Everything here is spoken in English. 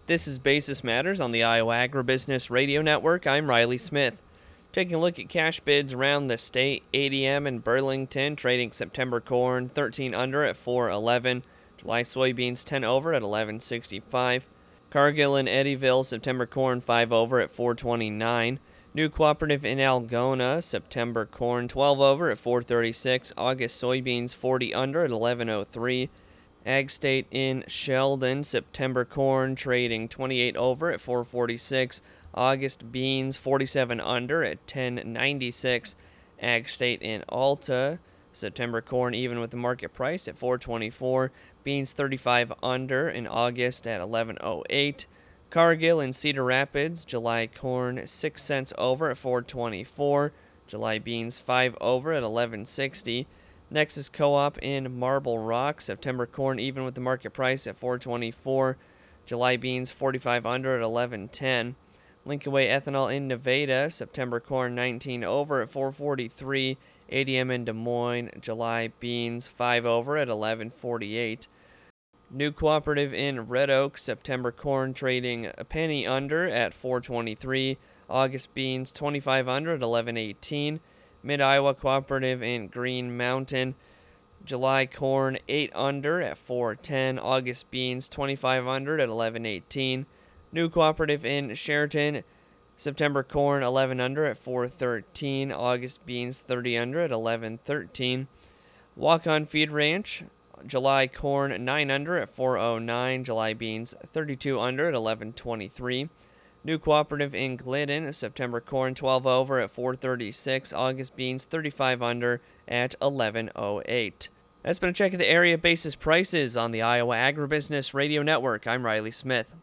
This is Basis Matters on the Iowa Agribusiness Radio Network. I'm Riley Smith. Taking a look at cash bids around the state, ADM in Burlington trading September corn 13 under at 4.11, July soybeans 10 over at 11.65, Cargill in Eddyville September corn 5 over at 4.29, New Cooperative in Algona September corn 12 over at 4.36, August soybeans 40 under at 11.03. Ag State in Sheldon, September corn trading 28 over at 4.46. August beans 47 under at 10.96. Ag State in Alta, September corn even with the market price at 4.24. Beans 35 under in August at 11.08. Cargill in Cedar Rapids, July corn 6 cents over at 4.24. July beans 5 over at 11.60. Nexus Co-op in Marble Rock, September corn even with the market price at 4.24. July beans 45 under at 11.10. Lincoln Way Ethanol in Nevada, September corn 19 over at 4.43. ADM in Des Moines, July beans 5 over at 11.48. New Cooperative in Red Oak, September corn trading a penny under at 4.23. August beans 25 under at 11.18. Mid-Iowa Cooperative in Green Mountain, July corn 8 under at 4.10. August beans 25 under at 11.18. New Cooperative in Sheraton, September corn 11 under at 4.13. August beans 30 under at 11.13. Walk-On Feed Ranch, July corn 9 under at 4.09. July beans 32 under at 11.23. New Cooperative in Glidden, September corn 12 over at 4.36. August beans 35 under at 11.08. That's been a check of the area basis prices on the Iowa Agribusiness Radio Network. I'm Riley Smith.